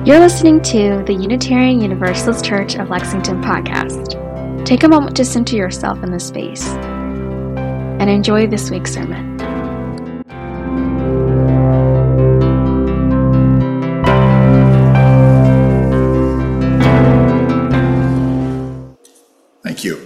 You're listening to the Unitarian Universalist Church of Lexington podcast. Take a moment to center yourself in this space and enjoy this week's sermon. Thank you.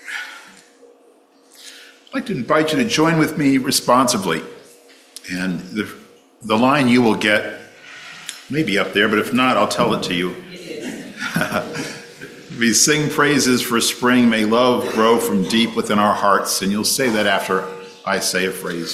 I'd like to invite you to join with me responsively. And the line you will get may be up there, but if not, I'll tell it to you. We sing praises for spring. May love grow from deep within our hearts. And you'll say that after I say a phrase.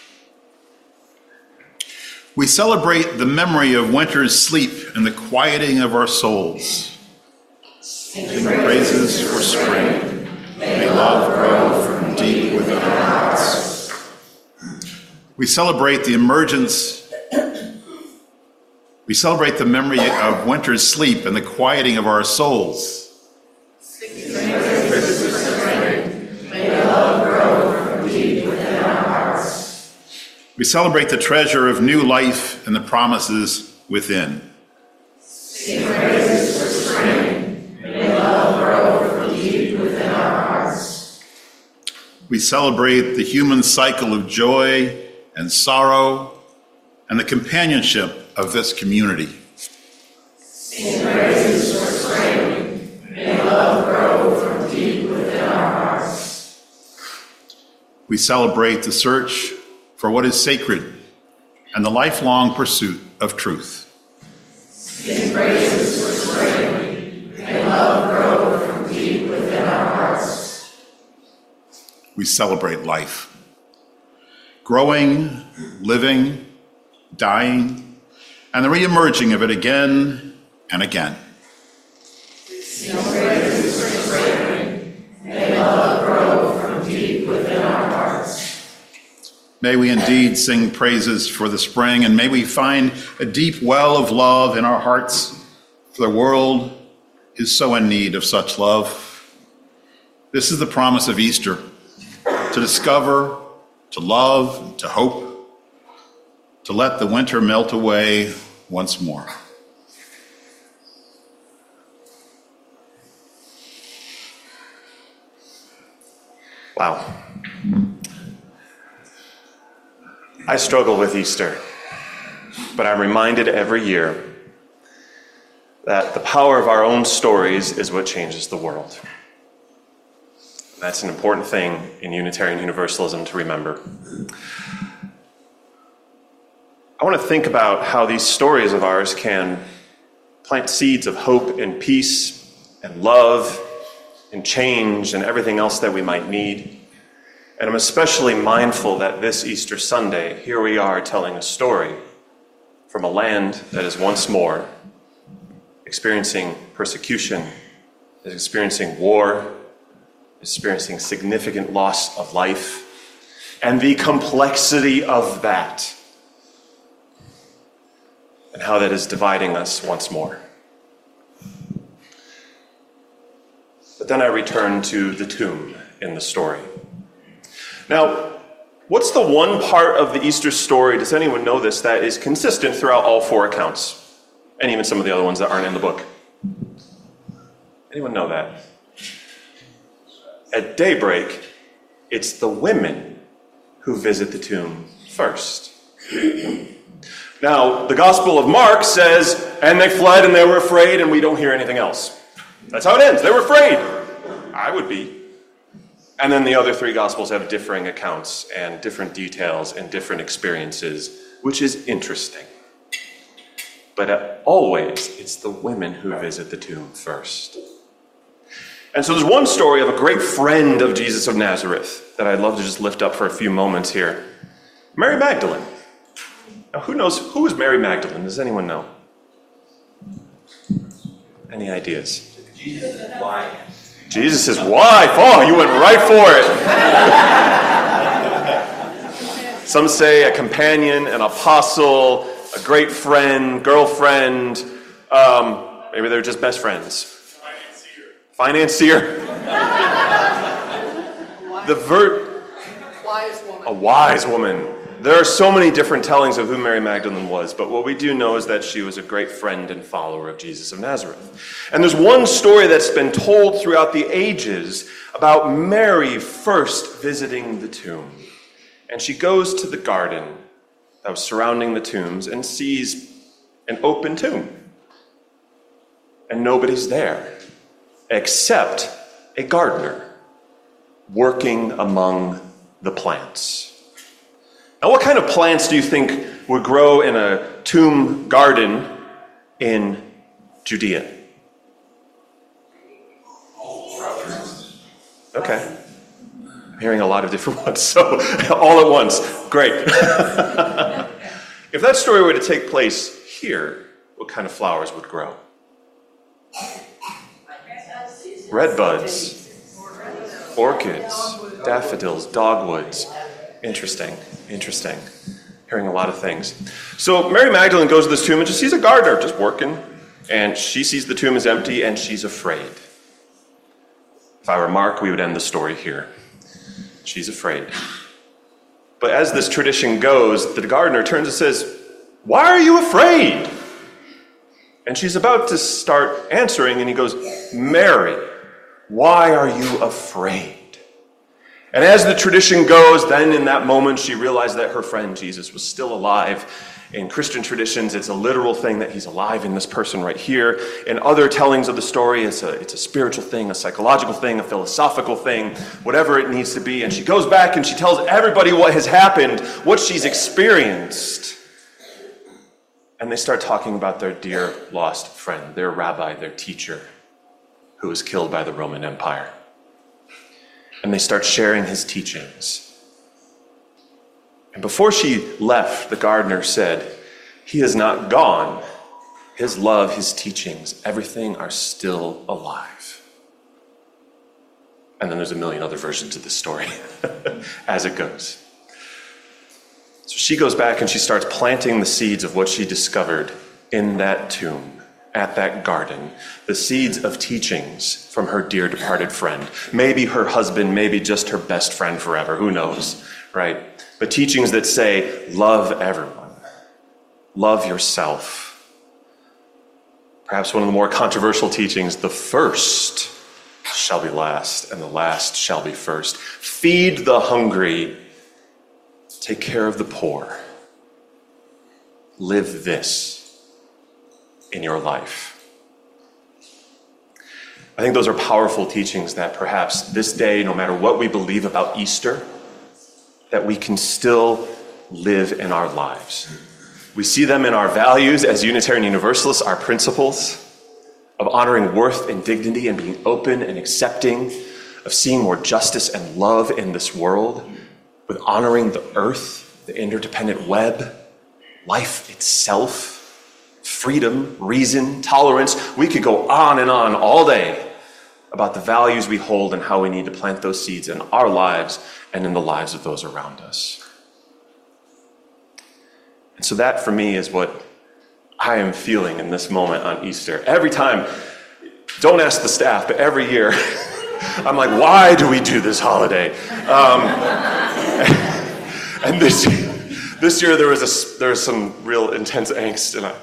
We celebrate the memory of winter's sleep and the quieting of our souls. Sing praises for spring. May love grow from deep within our hearts. We celebrate the memory of winter's sleep and the quieting of our souls. Sing praises for spring. May love grow from deep within our hearts. We celebrate the treasure of new life and the promises within. Sing praises for spring. May love grow from deep within our hearts. We celebrate the human cycle of joy and sorrow and the companionship of this community. Sing praises for spring. May love grow from deep within our hearts. We celebrate the search for what is sacred and the lifelong pursuit of truth. Sing praises for spring. May love grow from deep within our hearts. We celebrate life. Growing, living, dying, and the re-emerging of it again and again. Sing praises for spring. May love grow from deep within our hearts. May we indeed sing praises for the spring, and may we find a deep well of love in our hearts, for the world is so in need of such love. This is the promise of Easter, to discover, to love, to hope, to let the winter melt away once more. Wow. I struggle with Easter, but I'm reminded every year that the power of our own stories is what changes the world. That's an important thing in Unitarian Universalism to remember. I want to think about how these stories of ours can plant seeds of hope and peace and love and change and everything else that we might need. And I'm especially mindful that this Easter Sunday, here we are telling a story from a land that is once more experiencing persecution, is experiencing war, experiencing significant loss of life, and the complexity of that, and how that is dividing us once more. But then I return to the tomb in the story. Now, what's the one part of the Easter story, does anyone know this, that is consistent throughout all four accounts? And even some of the other ones that aren't in the book. Anyone know that? At daybreak, it's the women who visit the tomb first. Now, the Gospel of Mark says, and they fled and they were afraid, and we don't hear anything else. That's how it ends. They were afraid. I would be. And then the other three Gospels have differing accounts and different details and different experiences, which is interesting. But always, it's the women who visit the tomb first. And so there's one story of a great friend of Jesus of Nazareth that I'd love to just lift up for a few moments here. Mary Magdalene. Now, who was Mary Magdalene? Does anyone know? Any ideas? Jesus' wife. Jesus' wife. Oh, you went right for it. Some say a companion, an apostle, a great friend, girlfriend. Maybe they're just best friends. Financier. Wise woman. A wise woman. There are so many different tellings of who Mary Magdalene was, but what we do know is that she was a great friend and follower of Jesus of Nazareth. And there's one story that's been told throughout the ages about Mary first visiting the tomb. And she goes to the garden that was surrounding the tombs and sees an open tomb. And nobody's there except a gardener working among the plants. Now, what kind of plants do you think would grow in a tomb garden in Judea? Okay. I'm hearing a lot of different ones, so all at once. Great. If that story were to take place here, what kind of flowers would grow? Redbuds, orchids, daffodils, dogwoods. Interesting. Hearing a lot of things. So Mary Magdalene goes to this tomb and just sees a gardener just working, and she sees the tomb is empty and she's afraid. If I were Mark, we would end the story here. She's afraid. But as this tradition goes, the gardener turns and says, "Why are you afraid?" And she's about to start answering, and he goes, "Mary, why are you afraid?" And as the tradition goes, then in that moment, she realized that her friend Jesus was still alive. In Christian traditions, it's a literal thing that he's alive in this person right here. In other tellings of the story, it's a spiritual thing, a psychological thing, a philosophical thing, whatever it needs to be. And she goes back and she tells everybody what has happened, what she's experienced. And they start talking about their dear lost friend, their rabbi, their teacher, who was killed by the Roman Empire. And they start sharing his teachings. And before she left, the gardener said, "He is not gone. His love, his teachings, everything are still alive." And then there's a million other versions of this story as it goes. So she goes back and she starts planting the seeds of what she discovered in that tomb, at that garden, the seeds of teachings from her dear departed friend. Maybe her husband, maybe just her best friend forever, who knows, right? But teachings that say, love everyone, love yourself. Perhaps one of the more controversial teachings, the first shall be last, and the last shall be first. Feed the hungry, take care of the poor. Live this in your life. I think those are powerful teachings that perhaps this day, no matter what we believe about Easter, that we can still live in our lives. We see them in our values as Unitarian Universalists, our principles of honoring worth and dignity and being open and accepting, of seeing more justice and love in this world, with honoring the earth, the interdependent web, life itself, freedom, reason, tolerance. We could go on and on all day about the values we hold and how we need to plant those seeds in our lives and in the lives of those around us. And so that, for me, is what I am feeling in this moment on Easter. Every time, don't ask the staff, but every year, I'm like, why do we do this holiday? And this year there was some real intense angst, and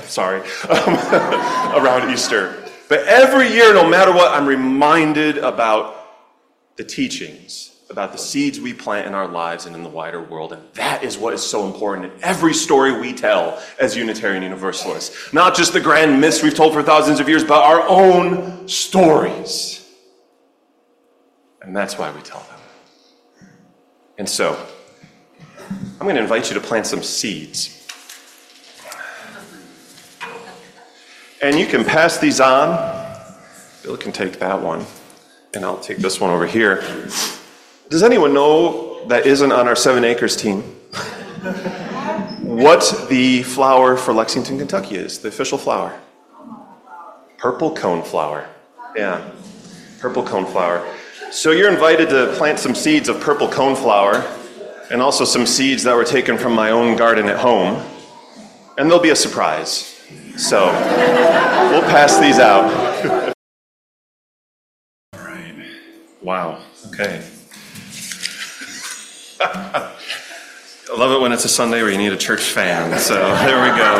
around Easter. But every year, no matter what, I'm reminded about the teachings, about the seeds we plant in our lives and in the wider world. And that is what is so important in every story we tell as Unitarian Universalists. Not just the grand myths we've told for thousands of years, but our own stories. And that's why we tell them. And so, I'm going to invite you to plant some seeds. And you can pass these on. Bill can take that one, and I'll take this one over here. Does anyone know that isn't on our 7 Acres team what the flower for Lexington, Kentucky is, the official flower? Purple coneflower. Yeah, purple coneflower. So you're invited to plant some seeds of purple coneflower and also some seeds that were taken from my own garden at home. And there'll be a surprise. So we'll pass these out. All right. Wow. Okay. I love it when it's a Sunday where you need a church fan. So there we go.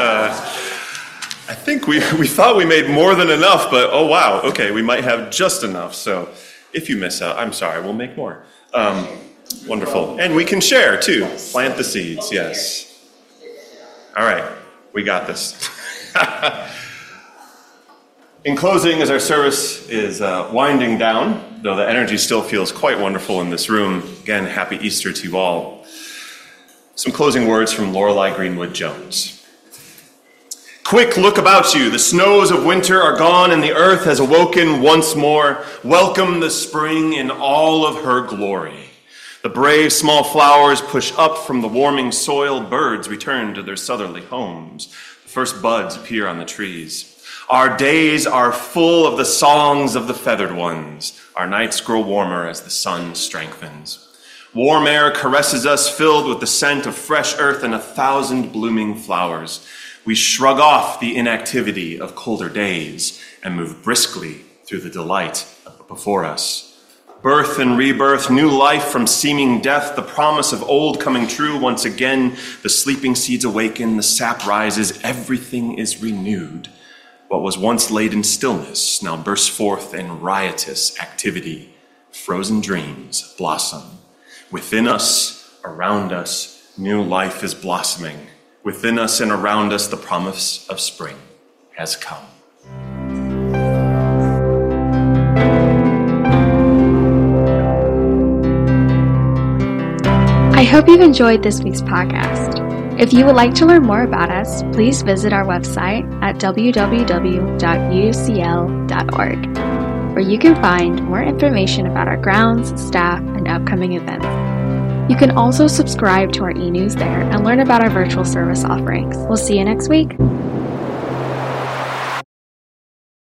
I think we thought we made more than enough, but oh wow, okay, we might have just enough. So if you miss out, I'm sorry, we'll make more. Wonderful. And we can share too. Plant the seeds, yes. All right, we got this. In closing, as our service is winding down, though the energy still feels quite wonderful in this room, again, happy Easter to you all. Some closing words from Lorelei Greenwood Jones. Quick, look about you. The snows of winter are gone and the earth has awoken once more. Welcome the spring in all of her glory. The brave small flowers push up from the warming soil. Birds return to their southerly homes. The first buds appear on the trees. Our days are full of the songs of the feathered ones. Our nights grow warmer as the sun strengthens. Warm air caresses us, filled with the scent of fresh earth and 1,000 blooming flowers. We shrug off the inactivity of colder days and move briskly through the delight before us. Birth and rebirth, new life from seeming death, the promise of old coming true once again. The sleeping seeds awaken, the sap rises, everything is renewed. What was once laid in stillness now bursts forth in riotous activity. Frozen dreams blossom. Within us, around us, new life is blossoming. Within us and around us, the promise of spring has come. I hope you've enjoyed this week's podcast. If you would like to learn more about us, please visit our website at www.ucl.org, where you can find more information about our grounds, staff, and upcoming events. You can also subscribe to our e-news there and learn about our virtual service offerings. We'll see you next week.